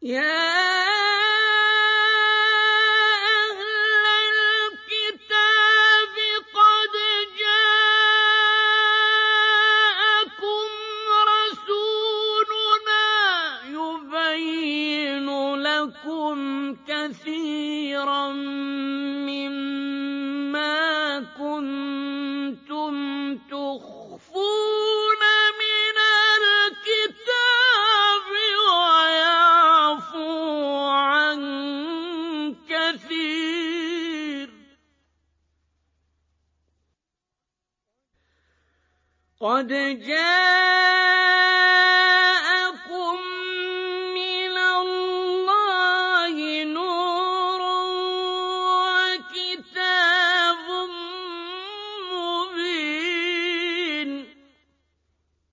يا أهل الكتاب قد جاءكم رسولنا يبين لكم كثيرا مما كنتم تخفون من الكتاب ويعفو عن كثير قد جاءكم